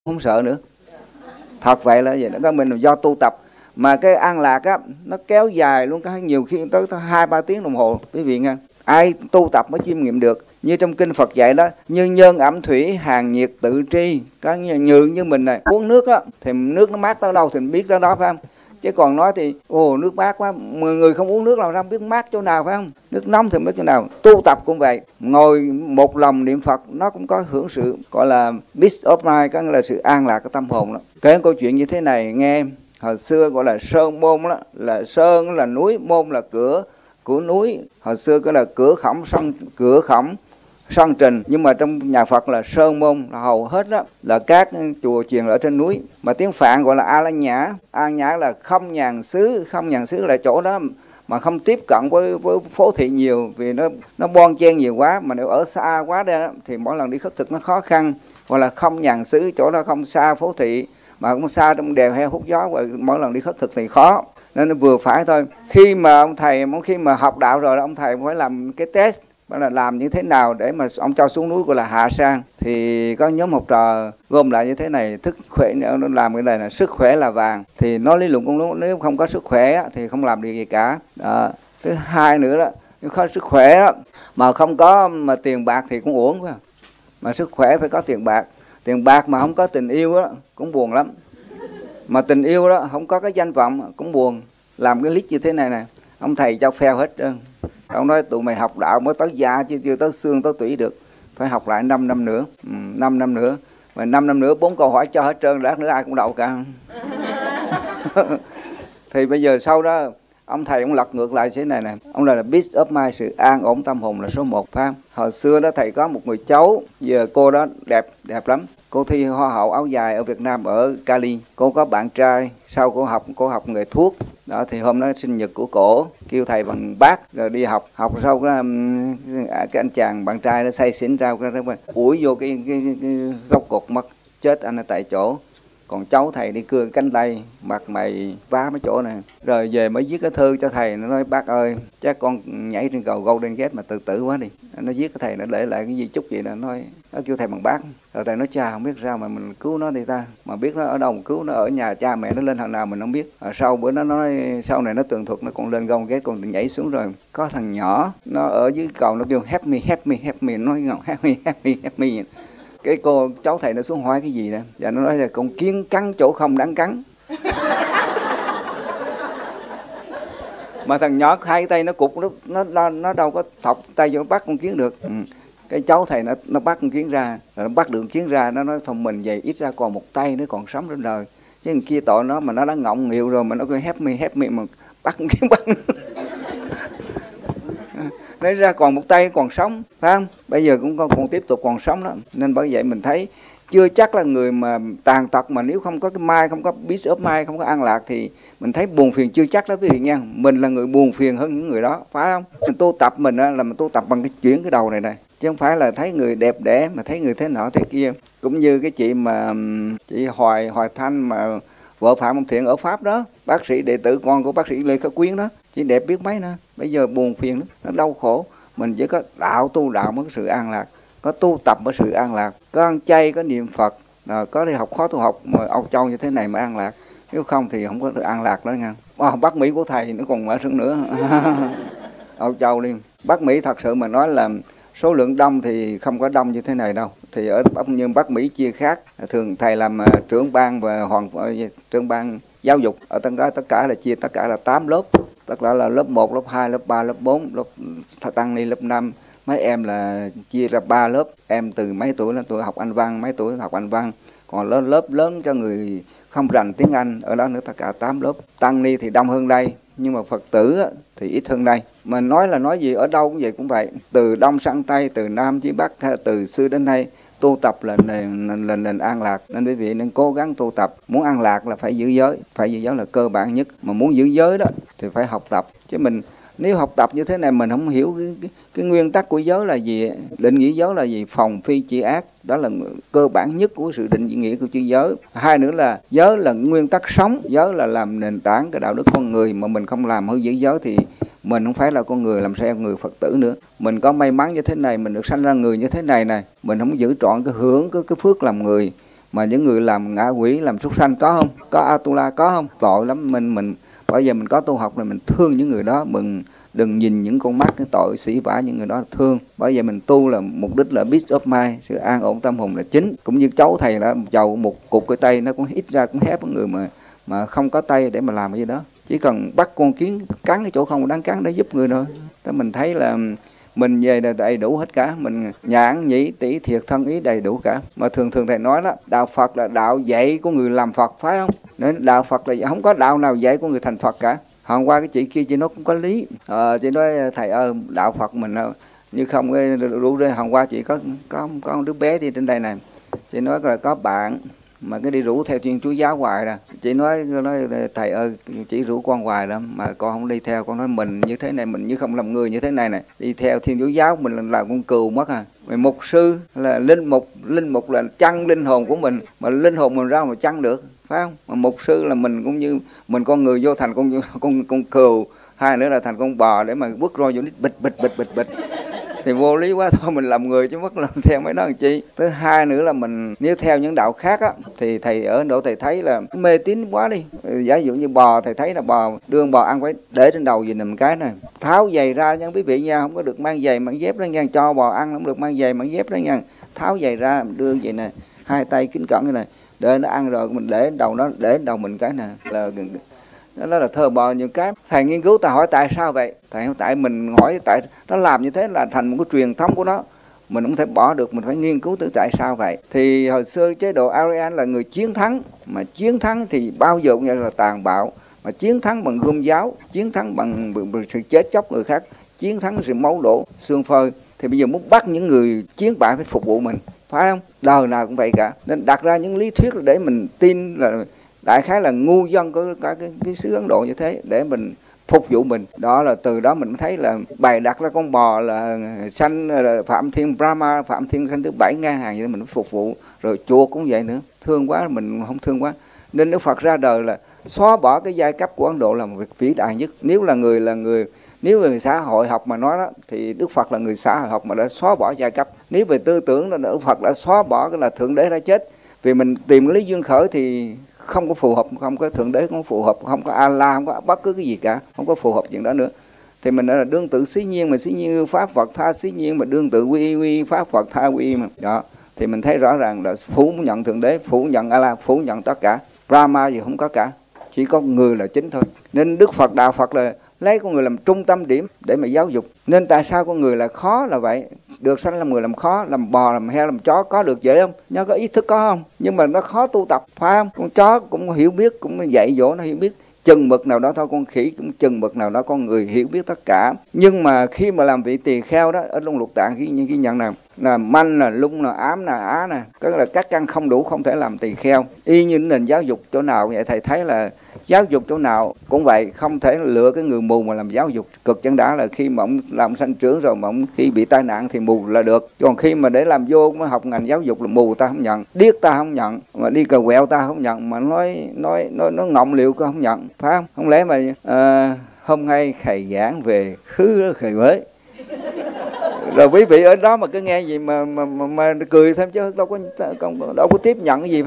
không sợ nữa. Thật vậy là vậy đó, các mình là do tu tập. Mà cái an lạc á, nó kéo dài luôn, có nhiều khi tới 2-3 tiếng đồng hồ, quý vị nghe. Ai tu tập mới chiêm nghiệm được. Như trong kinh Phật dạy đó, như nhân ẩm thủy, hàng nhiệt tự tri. Có như mình này, uống nước á, thì nước nó mát tới đâu thì mình biết tới đó, phải không? Chứ còn nói thì, nước mát quá, 10 người không uống nước làm sao biết mát chỗ nào, phải không? Nước nóng thì biết chỗ nào. Tu tập cũng vậy, ngồi một lòng niệm Phật, nó cũng có hưởng sự gọi là peace of mind, có nghĩa là sự an lạc của tâm hồn đó. Kể câu chuyện như thế này nghe em. Hồi xưa gọi là sơn môn đó, là sơn là núi, môn là cửa của núi. Hồi xưa gọi là cửa khổng sân trình, nhưng mà trong nhà Phật là sơn môn, là hầu hết đó là các chùa chiền ở trên núi. Mà tiếng Phạn gọi là A La Nhã. A La Nhã là không nhàn xứ là chỗ đó mà không tiếp cận với phố thị nhiều, vì nó bon chen nhiều quá. Mà nếu ở xa quá đây đó, thì mỗi lần đi khất thực nó khó khăn. Gọi là không nhàn xứ, chỗ đó không xa phố thị mà cũng xa trong đèo heo hút gió, và mỗi lần đi khất thực thì khó, nên nó vừa phải thôi. Khi mà ông thầy khi mà học đạo rồi, ông thầy phải làm cái test, đó là làm như thế nào để mà ông cho xuống núi, gọi là hạ sang. Thì có nhóm học trò gom lại như thế này, thức khỏe, nó làm cái này là sức khỏe là vàng. Thì nói lý luận cũng đúng, nếu không có sức khỏe thì không làm được gì cả. Thứ hai nữa đó, nếu có sức khỏe đó, mà không có mà tiền bạc thì cũng uổng, phải không? Mà sức khỏe phải có tiền bạc mà không có tình yêu đó cũng buồn lắm. Mà tình yêu đó không có cái danh vọng cũng buồn. Làm cái list như thế này nè, ông thầy cho phèo hết trơn. Ông nói tụi mày học đạo mới tới da chứ chưa tới xương tới tủy được, phải học lại 5 năm nữa. 5 năm nữa, mà 5 năm nữa 4 câu hỏi cho hết trơn, lát nữa ai cũng đậu cả. Thì bây giờ sau đó ông thầy ông lật ngược lại thế này nè, ông là peace of mind, sự an ổn tâm hồn là số 1, phải không? Hồi xưa đó thầy có một người cháu, giờ cô đó đẹp lắm. Cô thi hoa hậu áo dài ở Việt Nam ở Cali. Cô có bạn trai, sau cô học nghề thuốc. Đó thì hôm đó sinh nhật của cổ, kêu thầy bằng bác, rồi đi học sau cái anh chàng bạn trai nó say xỉn ra, ủi vô cái gốc cột mất, chết anh ở tại chỗ. Còn cháu thầy đi cưa cánh tay, mặt mày vá mấy chỗ này. Rồi về mới viết cái thư cho thầy, nó nói bác ơi, chắc con nhảy trên cầu Golden Gate mà tự tử quá đi. Nó viết cái thầy, nó để lại cái di chúc gì đó, nó kêu thầy bằng bác. Rồi thầy nói cha không biết sao mà mình cứu nó thì ta, mà biết nó ở đâu mà cứu nó, ở nhà cha mẹ nó lên thằng nào mình không biết. Sau bữa nó nói sau này nó tường thuật, nó còn lên Golden Gate, còn nhảy xuống rồi. Có thằng nhỏ nó ở dưới cầu, nó kêu help me, nó nói help me. Cái cô cháu thầy nó xuống hỏi cái gì đó, và nó nói là con kiến cắn chỗ không đáng cắn. Mà thằng nhỏ hai tay nó cụt, nó đâu có thọc tay vô bắt con kiến được. Cái cháu thầy nó bắt con kiến ra, rồi nó bắt được con kiến ra, nó nói thông mình vậy ít ra còn một tay nữa còn sống trên đời, chứ thằng kia tội nó mà nó đã ngọng nghịu rồi mà nó cứ help me mà bắt con kiến bắt. Nói ra còn một tay còn sống, phải không? Bây giờ cũng còn tiếp tục còn sống đó. Nên bởi vậy mình thấy chưa chắc là người mà tàn tật mà nếu không có cái mind, không có peace of mind, không có an lạc thì mình thấy buồn phiền chưa chắc đó quý vị nha. Mình là người buồn phiền hơn những người đó, phải không? Mình tu tập mình là mình tu tập bằng cái chuyển cái đầu này này, chứ không phải là thấy người đẹp đẽ mà thấy người thế nọ thế kia. Cũng như cái chị mà chị Hoài Thanh mà vợ Phạm Ông Thiện ở Pháp đó, bác sĩ đệ tử con của bác sĩ Lê Khắc Quyến đó, chị đẹp biết mấy nữa. Bây giờ buồn phiền đó, nó đau khổ. Mình chỉ có tu đạo mới có sự an lạc, có tu tập mới sự an lạc, có ăn chay, có niệm Phật, có đi học khó tu học mà Âu Châu như thế này mà an lạc. Nếu không thì không có được an lạc đó nha. Bắc Mỹ của thầy nó còn mở sướng nữa. Âu Châu đi. Bắc Mỹ thật sự mà nói là số lượng đông thì không có đông như thế này đâu. Thì ở Bắc Mỹ chia khác. Thường thầy làm trưởng ban và trưởng ban giáo dục ở tất cả là chia tất cả là 8 lớp. Tất cả là lớp 1, lớp 2, lớp 3, lớp 4, lớp tăng ni lớp 5. Mấy em là chia ra 3 lớp. Em từ mấy tuổi lên tuổi học Anh văn, mấy tuổi học Anh văn. Còn lớp lớn cho người không rành tiếng Anh, ở đó nữa tất cả 8 lớp. Tăng ni thì đông hơn đây, nhưng mà Phật tử thì ít hơn đây. Mà nói gì ở đâu cũng vậy cũng vậy. Từ Đông sang Tây, từ Nam chí Bắc, từ xưa đến nay, tu tập là nền an lạc. Nên quý vị nên cố gắng tu tập. Muốn an lạc là phải giữ giới. Phải giữ giới là cơ bản nhất. Mà muốn giữ giới đó thì phải học tập. Chứ mình nếu học tập như thế này mình không hiểu cái nguyên tắc của giới là gì, định nghĩa giới là gì, phòng phi chỉ ác, đó là cơ bản nhất của sự định nghĩa của chữ giới. Hai nữa là giới là nguyên tắc sống, giới là làm nền tảng cái đạo đức con người, mà mình không làm hư giữ giới thì mình không phải là con người, làm sao người Phật tử nữa. Mình có may mắn như thế này, mình được sanh ra người như thế này này, mình không giữ trọn cái hưởng cái phước làm người, Mà những người làm ngạ quỷ, làm súc sanh có không? Có Atula có không? Tội lắm. Mình bây giờ mình có tu học là mình thương những người đó, mình đừng nhìn những con mắt cái tội sĩ vả những người đó, thương. Bởi vậy mình tu là mục đích là peace of mind, sự an ổn tâm hồn là chính. Cũng như cháu thầy đã chầu một cục cái tay, nó cũng ít ra cũng hép người mà không có tay để mà làm cái gì đó. Chỉ cần bắt con kiến cắn cái chỗ không đáng cắn để giúp người thôi. Thế mình thấy là mình về là đầy đủ hết cả, mình nhãn nhĩ tỷ thiệt thân ý đầy đủ cả. Mà thường thầy nói đó, đạo Phật là đạo dạy của người làm Phật, phải không? Nên đạo Phật là không có đạo nào dạy của người thành Phật cả. Hôm qua cái chị kia chị nói cũng có lý. Chị nói thầy ơi, đạo Phật mình như không rủ rê. Hôm qua chị có một đứa bé đi trên đây này, chị nói là có bạn mà cái đi rủ theo Thiên Chúa giáo hoài rồi. Chị nói thầy ơi, chỉ rủ con hoài đó mà con không đi theo. Con nói mình như thế này, mình như không làm người như thế này này, đi theo Thiên Chúa giáo mình là con cừu mất à. Mà mục sư là linh mục là chăn linh hồn của mình, mà linh hồn mình ra mà chăn được, phải không? Mà mục sư là mình cũng như mình con người vô thành con cừu, hai nữa là thành con bò để mà bước roi vô nít bịch thì vô lý quá, thôi mình làm người chứ mất làm theo mấy đó làm chi. Thứ hai nữa là mình nếu theo những đạo khác á thì thầy ở Ấn Độ thầy thấy là mê tín quá đi. Giả dụ như bò, thầy thấy là bò đưa bò ăn phải để trên đầu gì nằm cái này, tháo giày ra nha quý vị nha, không có được mang giày mang dép đó nha, cho bò ăn không được mang giày mang dép đó nha, tháo giày ra đưa vậy nè, hai tay kính cẩn như này để nó ăn rồi mình để đầu nó, để đầu mình cái nè, là đó là thờ bò nhiều cái. Thầy nghiên cứu, thầy hỏi tại sao vậy? Thầy không, tại mình hỏi tại nó làm như thế là thành một cái truyền thống của nó, mình không thể bỏ được, mình phải nghiên cứu từ tại sao vậy. Thì hồi xưa chế độ Aryan là người chiến thắng, mà chiến thắng thì bao giờ cũng là tàn bạo, mà chiến thắng bằng gươm giáo, chiến thắng bằng sự chết chóc người khác, chiến thắng sự máu đổ xương phơi. Thì bây giờ muốn bắt những người chiến bại phải phục vụ mình, phải không? Đời nào cũng vậy cả. Nên đặt ra những lý thuyết để mình tin là đại khái là ngu dân của cả cái xứ Ấn Độ như thế để mình phục vụ mình. Đó là từ đó mình thấy là bày đặt ra con bò là sanh là Phạm Thiên Brahma, Phạm Thiên sanh thứ 7 ngàn vậy mình phục vụ. Rồi chuột cũng vậy nữa, thương quá mình không thương quá. Nên Đức Phật ra đời là xóa bỏ cái giai cấp của Ấn Độ là một việc vĩ đại nhất. Nếu là người nếu về xã hội học mà nói đó thì Đức Phật là người xã hội học mà đã xóa bỏ giai cấp. Nếu về tư tưởng là Đức Phật đã xóa bỏ cái là thượng đế đã chết. Vì mình tìm cái lý duyên khởi thì không có phù hợp, không có thượng đế không phù hợp, không có Allah, không có bất cứ cái gì cả, không có phù hợp chuyện đó nữa. Thì mình là đương tự xí nhiên, mà xí nhiên pháp Phật tha xí nhiên, mà đương tự quy pháp Phật tha quy mà. Đó, thì mình thấy rõ ràng là phủ nhận thượng đế, phủ nhận Allah, phủ nhận tất cả. Brahma gì không có cả, chỉ có người là chính thôi. Nên Đức Phật, đạo Phật là lấy con người làm trung tâm điểm để mà giáo dục. Nên tại sao con người là khó là vậy? Được sanh làm người làm khó, làm bò, làm heo, làm chó có được dễ không? Nó có ý thức có không? Nhưng mà nó khó tu tập, phải không? Con chó cũng hiểu biết, cũng dạy dỗ nó hiểu biết chừng mực nào đó thôi, con khỉ cũng chừng mực nào đó, con người hiểu biết tất cả. Nhưng mà khi mà làm vị tỳ kheo đó, ở trong Lục Tạng ghi nhận nào là manh, là lung, là ám, là á nè, tức là các căn không đủ không thể làm tỳ kheo. Y như nền giáo dục chỗ nào vậy, thầy thấy là giáo dục chỗ nào cũng vậy, không thể lựa cái người mù mà làm giáo dục. Cực chân đã là khi mà ông làm sanh trưởng rồi mà ông khi bị tai nạn thì mù là được. Còn khi mà để làm vô mới học ngành giáo dục là mù ta không nhận, điếc ta không nhận, mà đi cờ quẹo ta không nhận, mà nói ngọng liệu ta không nhận, phải không? Không lẽ mà hôm nay thầy giảng về khứ thầy mới rồi quý vị ở đó mà cứ nghe gì mà cười thêm chứ đâu có tiếp nhận cái gì.